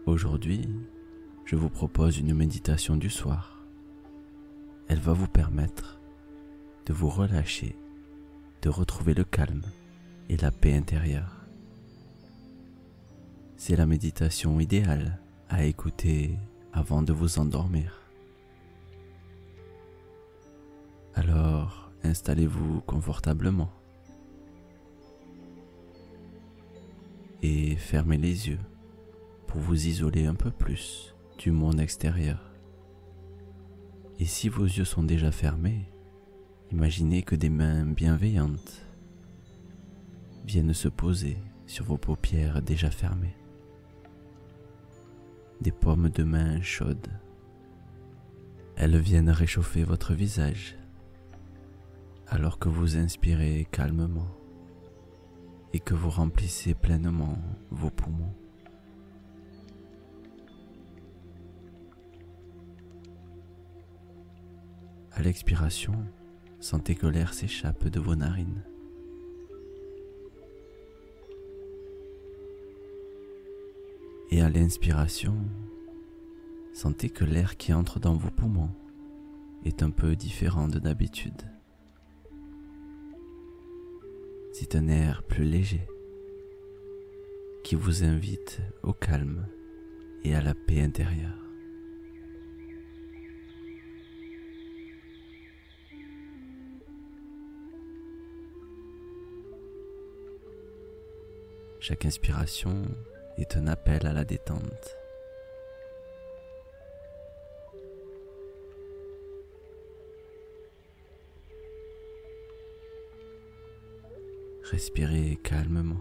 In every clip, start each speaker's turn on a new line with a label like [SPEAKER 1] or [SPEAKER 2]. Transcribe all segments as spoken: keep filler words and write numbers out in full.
[SPEAKER 1] Aujourd'hui, je vous propose une méditation du soir. Elle va vous permettre de vous relâcher, de retrouver le calme et la paix intérieure. C'est la méditation idéale à écouter avant de vous endormir. Alors, installez-vous confortablement et fermez les yeux pour vous isoler un peu plus du monde extérieur. Et si vos yeux sont déjà fermés, imaginez que des mains bienveillantes viennent se poser sur vos paupières déjà fermées. Des paumes de main chaudes. Elles viennent réchauffer votre visage alors que vous inspirez calmement et que vous remplissez pleinement vos poumons. À l'expiration, sentez que l'air s'échappe de vos narines. Et à l'inspiration, sentez que l'air qui entre dans vos poumons est un peu différent de d'habitude. C'est un air plus léger qui vous invite au calme et à la paix intérieure. Chaque inspiration est un appel à la détente. Respirez calmement.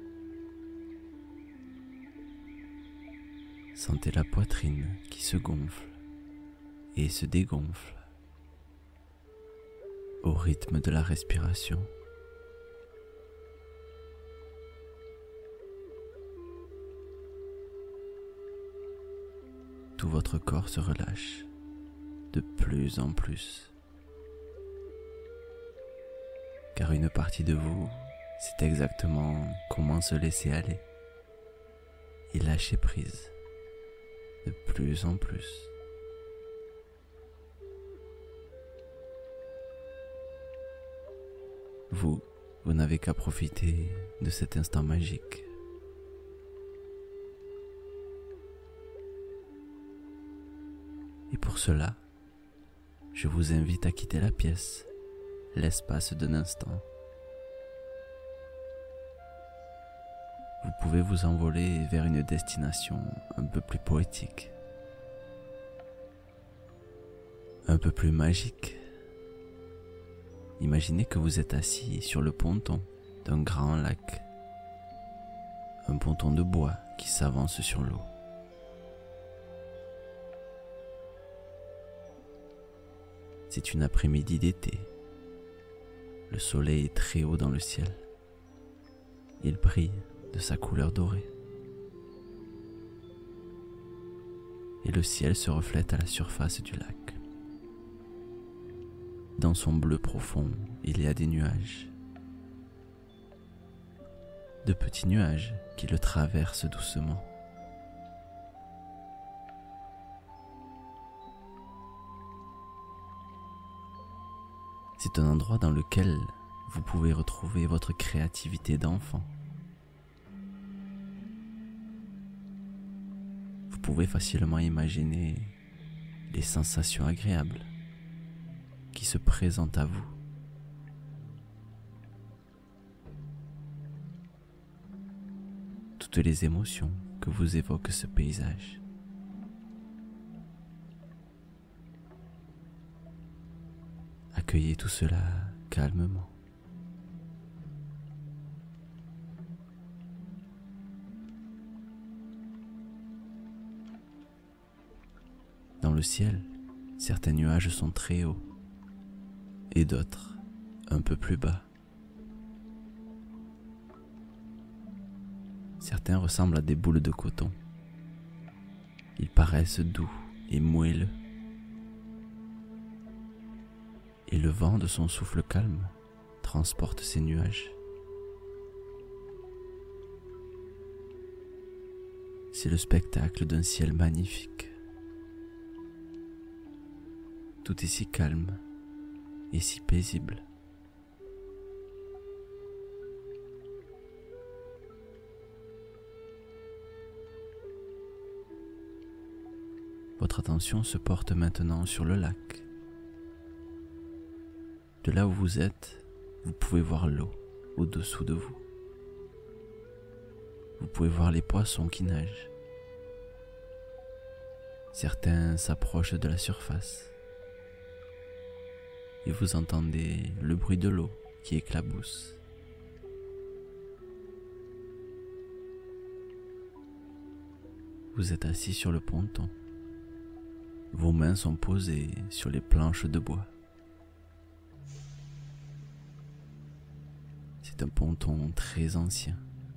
[SPEAKER 1] Sentez la poitrine qui se gonfle et se dégonfle au rythme de la respiration. Tout votre corps se relâche de plus en plus, car une partie de vous sait exactement comment se laisser aller et lâcher prise de plus en plus. Vous, vous n'avez qu'à profiter de cet instant magique. Et pour cela, je vous invite à quitter la pièce, l'espace d'un instant. Vous pouvez vous envoler vers une destination un peu plus poétique, un peu plus magique. Imaginez que vous êtes assis sur le ponton d'un grand lac, un ponton de bois qui s'avance sur l'eau. C'est une après-midi d'été. Le soleil est très haut dans le ciel. Il brille de sa couleur dorée. Et le ciel se reflète à la surface du lac. Dans son bleu profond, il y a des nuages. De petits nuages qui le traversent doucement. C'est un endroit dans lequel vous pouvez retrouver votre créativité d'enfant. Vous pouvez facilement imaginer les sensations agréables qui se présentent à vous. Toutes les émotions que vous évoque ce paysage. Accueillez tout cela calmement. Dans le ciel, certains nuages sont très hauts et d'autres un peu plus bas. Certains ressemblent à des boules de coton. Ils paraissent doux et moelleux. Et le vent de son souffle calme transporte ces nuages. c'est le spectacle d'un ciel magnifique. Tout est si calme et si paisible. Votre attention se porte maintenant sur le lac. De là où vous êtes, vous pouvez voir l'eau au-dessous de vous. Vous pouvez voir les poissons qui nagent. Certains s'approchent de la surface. Et vous entendez le bruit de l'eau qui éclabousse. Vous êtes assis sur le ponton. Vos mains sont posées sur les planches de bois. C'est un ponton très ancien.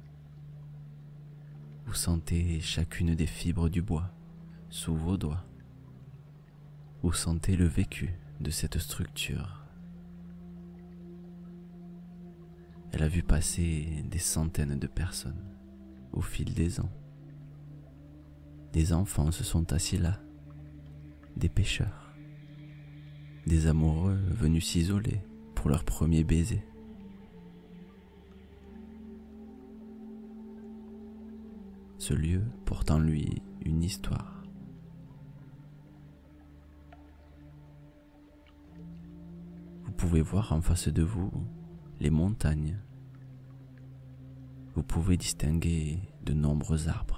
[SPEAKER 1] Vous sentez chacune des fibres du bois sous vos doigts. Vous sentez le vécu de cette structure. Elle a vu passer des centaines de personnes au fil des ans. Des enfants se sont assis là, des pêcheurs, des amoureux venus s'isoler pour leur premier baiser. Ce lieu porte en lui une histoire. Vous pouvez voir en face de vous les montagnes. Vous pouvez distinguer de nombreux arbres.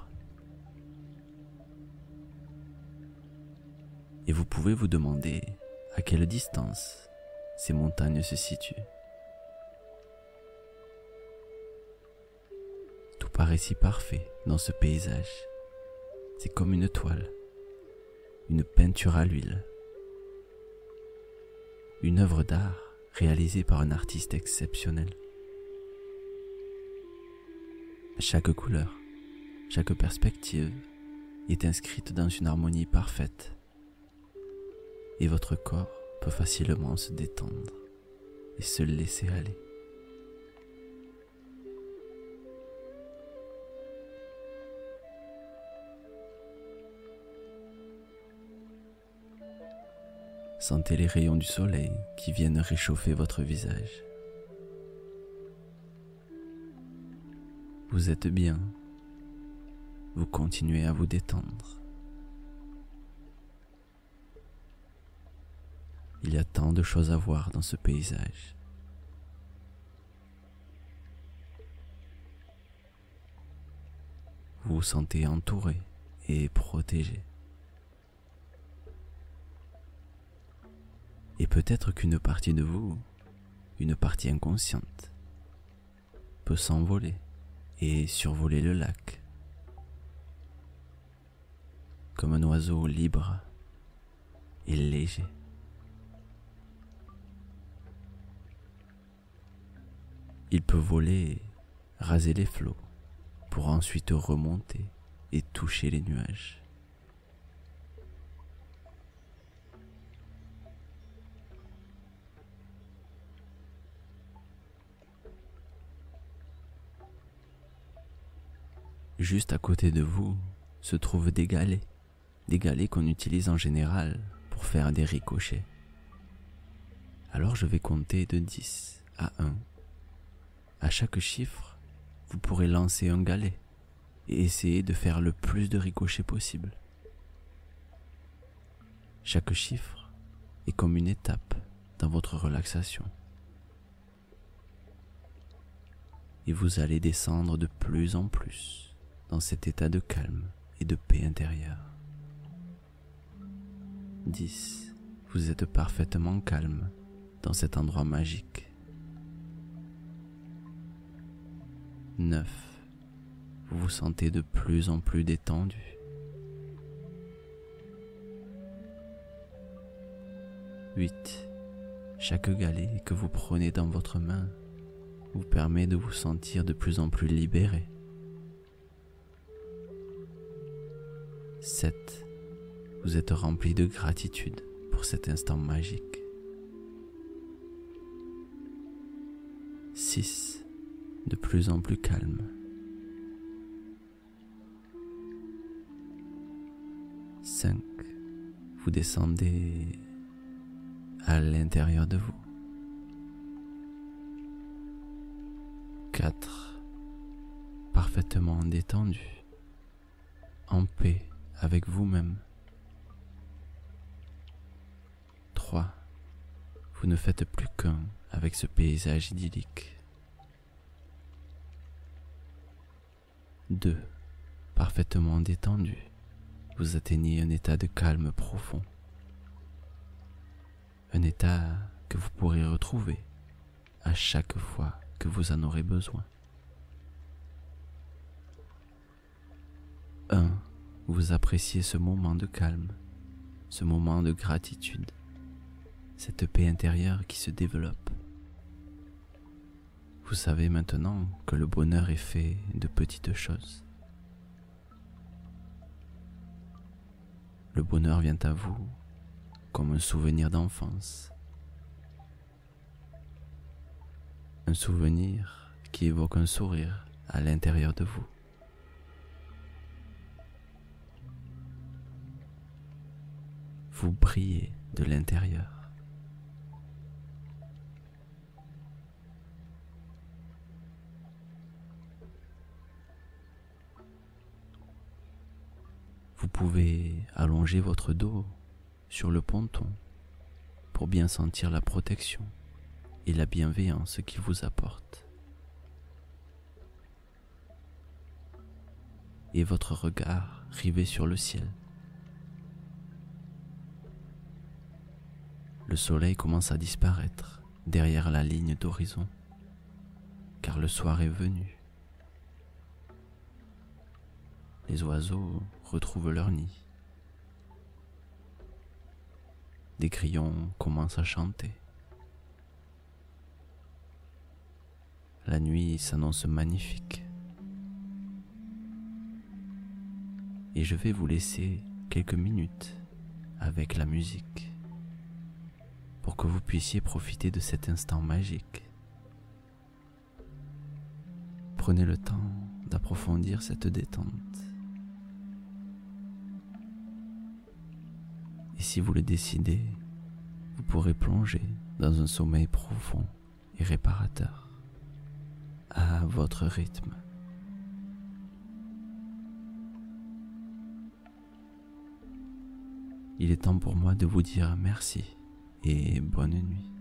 [SPEAKER 1] Et vous pouvez vous demander à quelle distance ces montagnes se situent. Tout paraît si parfait dans ce paysage. C'est comme une toile, une peinture à l'huile, une œuvre d'art réalisée par un artiste exceptionnel. Chaque couleur, chaque perspective est inscrite dans une harmonie parfaite. Et votre corps peut facilement se détendre et se laisser aller. Sentez les rayons du soleil qui viennent réchauffer votre visage. Vous êtes bien. Vous continuez à vous détendre. Il y a tant de choses à voir dans ce paysage. Vous vous sentez entouré et protégé. Et peut-être qu'une partie de vous, une partie inconsciente, peut s'envoler et survoler le lac, comme un oiseau libre et léger. Il peut voler, raser les flots, pour ensuite remonter et toucher les nuages. Juste à côté de vous se trouvent des galets, des galets qu'on utilise en général pour faire des ricochets. Alors je vais compter de dix à un. À chaque chiffre, vous pourrez lancer un galet et essayer de faire le plus de ricochets possible. Chaque chiffre est comme une étape dans votre relaxation. Et vous allez descendre de plus en plus dans cet état de calme et de paix intérieure. dix. Vous êtes parfaitement calme dans cet endroit magique. neuf. Vous vous sentez de plus en plus détendu. huit. Chaque galet que vous prenez dans votre main vous permet de vous sentir de plus en plus libéré. sept. Vous êtes rempli de gratitude pour cet instant magique. six. De plus en plus calme. cinq. Vous descendez à l'intérieur de vous. quatre. Parfaitement détendu, en paix avec vous-même. trois. Vous ne faites plus qu'un avec ce paysage idyllique. deux. Parfaitement détendu, vous atteignez un état de calme profond. Un état que vous pourrez retrouver à chaque fois que vous en aurez besoin. un. Vous appréciez ce moment de calme, ce moment de gratitude, cette paix intérieure qui se développe. Vous savez maintenant que le bonheur est fait de petites choses. Le bonheur vient à vous comme un souvenir d'enfance. Un souvenir qui évoque un sourire à l'intérieur de vous. Vous brillez de l'intérieur. Vous pouvez allonger votre dos sur le ponton pour bien sentir la protection et la bienveillance qu'il vous apporte. Et votre regard rivé sur le ciel. Le soleil commence à disparaître derrière la ligne d'horizon, car le soir est venu. Les oiseaux retrouvent leur nid. Des grillons commencent à chanter. La nuit s'annonce magnifique. Et je vais vous laisser quelques minutes avec la musique pour que vous puissiez profiter de cet instant magique. Prenez le temps d'approfondir cette détente. Et si vous le décidez, vous pourrez plonger dans un sommeil profond et réparateur, à votre rythme. Il est temps pour moi de vous dire merci et bonne nuit.